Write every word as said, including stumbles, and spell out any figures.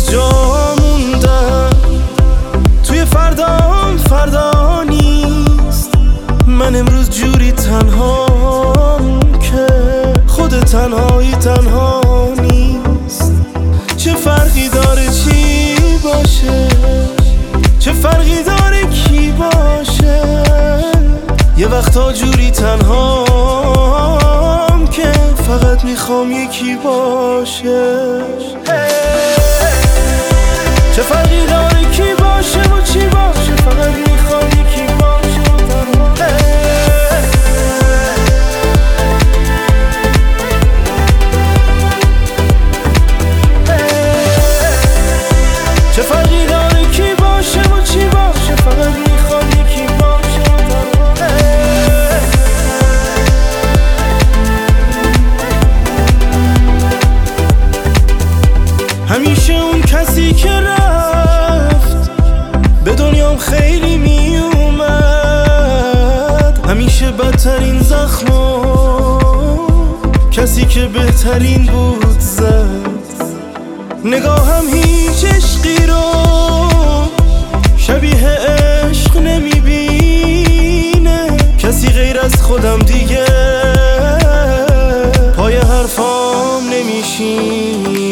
جا موندم، توی فردام فردا نیست. من امروز جوری تنهام که خود تنهایی تنها نیست. چه فرقی داره چی باشه، چه فرقی داره کی باشه. یه وقتا جوری تنهام که فقط میخوام یکی باشه. چه فرقی داره کی باشه و چی باشه، فقط میخوام یکی باشه و تنها. چه فرقی داره کی باشه و چی باشه، فقط میخوام یکی باشه و تنها. همیشه اون کسی که رفت به دنیام خیلی می اومد، همیشه بدترین زخمو کسی که بهترین بود زد. نگاهم هیچ عشقی رو شبیه عشق نمیبینه، کسی غیر از خودم دیگه پای حرفام نمیشین.